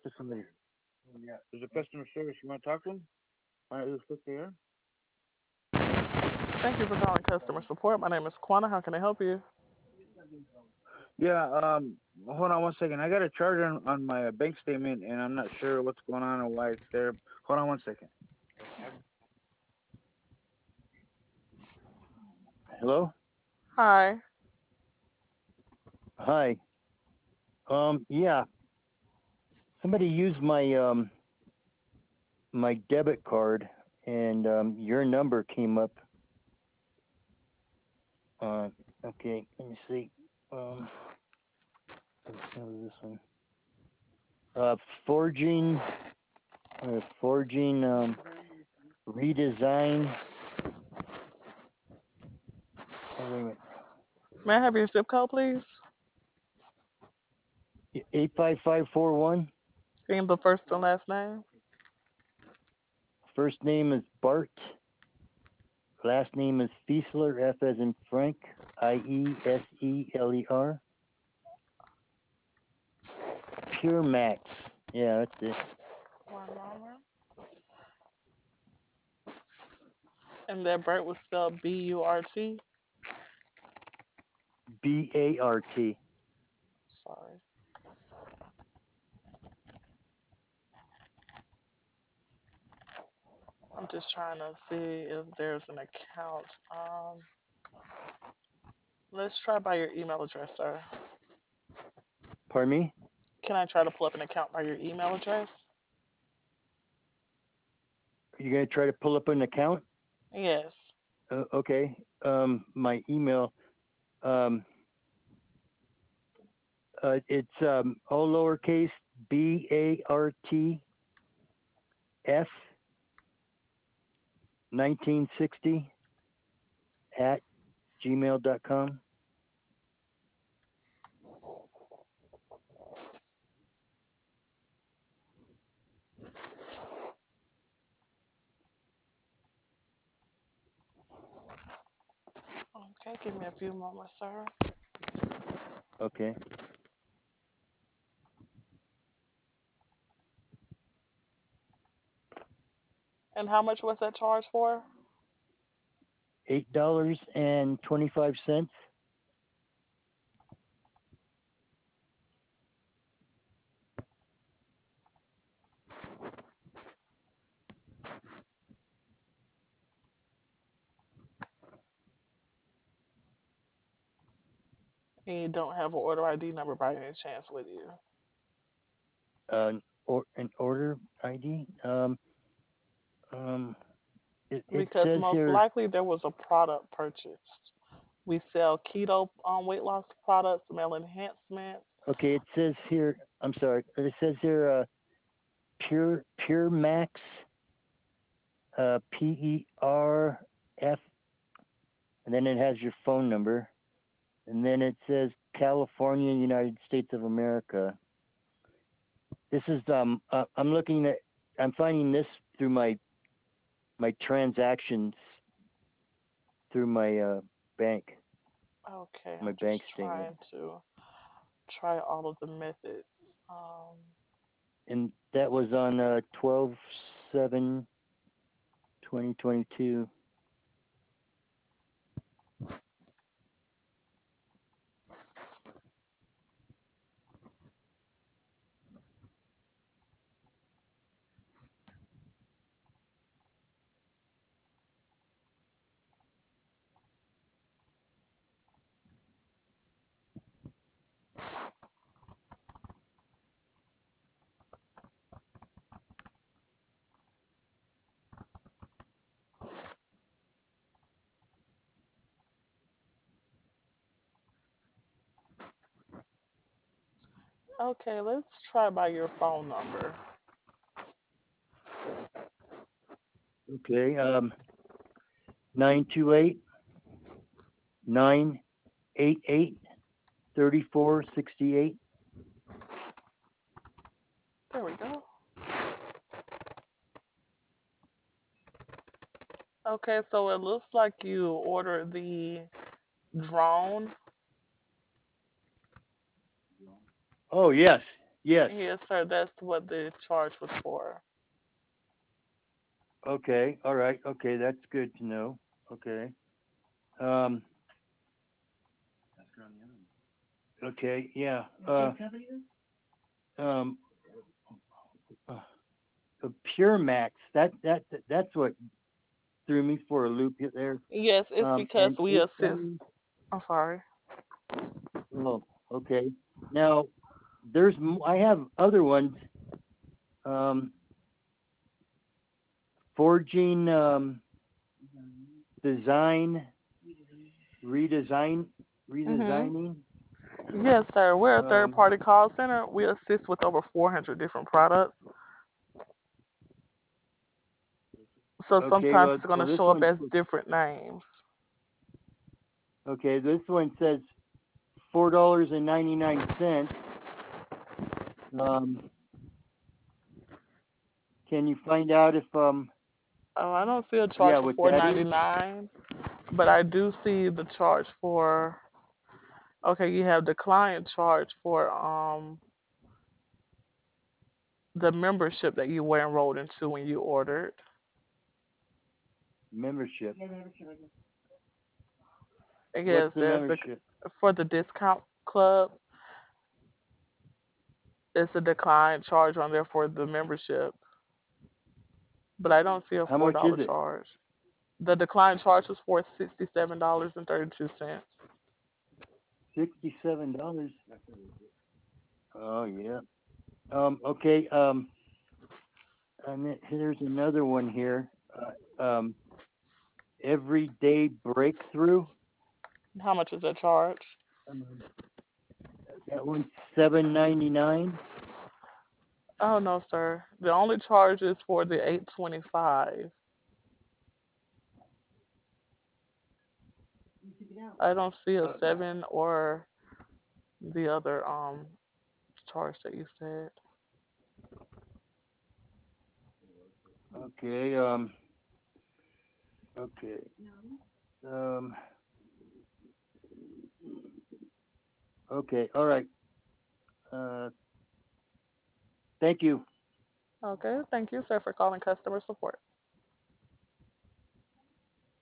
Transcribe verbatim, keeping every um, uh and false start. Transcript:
to somebody. Yeah. There's a customer service. You want to talk to them? All right, let's click there. Thank you for calling customer support. My name is Quana. How can I help you? Yeah. Um. Hold on one second. I got a charge on, on my bank statement, and I'm not sure what's going on or why it's there. Hold on one second. Hello. Hi. Hi. Um, yeah, somebody used my um my debit card, and um your number came up. Uh, okay, let me see. Um, what was this one? Uh, forging, uh, forging, um, redesign. Oh, wait a minute. May I have your zip code, please? Eight five five four one. And the first and last name. First name is Bart. Last name is Fiesler. F as in Frank. I E S E L E R. Pure Max. Yeah, that's it. One moment. And that Burt was spelled B U R T. B A R T. Sorry. I'm just trying to see if there's an account. Um, let's try by your email address, sir. Pardon me? Can I try to pull up an account by your email address? You're going to try to pull up an account? Yes. Uh, okay. Um, my email. Um, uh, it's um, all lowercase B A R T F nineteen sixty at gmail dot com. Okay, give me a few moments, sir. Okay. And how much was that charge for? eight dollars and twenty-five cents. And you don't have an order I D number by any chance with you. Uh, or, an order I D. Um, um, it, it Because says most here, likely there was a product purchased. We sell keto um, weight loss products, male enhancements. okay, it says here, I'm sorry, it says here, uh, Pure, Pure Max, uh, P E R F, and then it has your phone number, and then it says California, United States of America. This is um, uh, I'm looking at, I'm finding this through my my transactions through my uh, bank, Okay, my I'm bank just statement, trying to try all of the methods. Um, and that was on uh, twelve seven twenty twenty-two. okay, let's try by your phone number. Okay, um, nine two eight nine eight eight thirty four sixty eight. There we go. Okay, so it looks like you ordered the drone. Oh yes, Yes. Yes, sir. That's what the charge was for. Okay. All right. Okay, that's good to know. Okay. Um. Okay. Yeah. Uh. Um. Uh, the Pure Max. That that that's what threw me for a loop there. Yes, it's Um. because And we it, assist. I'm sorry. oh, okay. Now, there's m- I have other ones. Um. Forging. Um. Design. Redesign. Mhm. Redesigning. Yes, sir. We're a Um. third-party call center. We assist with over four hundred different products. So Okay. sometimes Well, it's going well, to this show up one. as different names. Okay. This one says four dollars and ninety nine cents. Um. Can you find out if um. Oh, I don't see a charge Yeah, for what four that is? ninety-nine, but I do see the charge for. Okay, you have the client charge for um the membership that you were enrolled into when you ordered. Membership. What's Yes, the there's the membership? for the discount club. It's a decline charge on there for the membership, but I don't see a How four much is dollar it? charge. The decline charge was for sixty seven dollars and thirty two cents. Sixty-seven dollars. Oh yeah. Um. Okay. Um. And then here's another one here. Uh, um. Everyday breakthrough. How much is that charge? Um, that one's seven ninety-nine. Oh no, sir. The only charge is for the eight twenty five. I don't see a Uh, seven or the other um charge that you said. okay. Um. Okay. Um. Okay. All right. Uh. Thank you. Okay, thank you, sir, for calling customer support.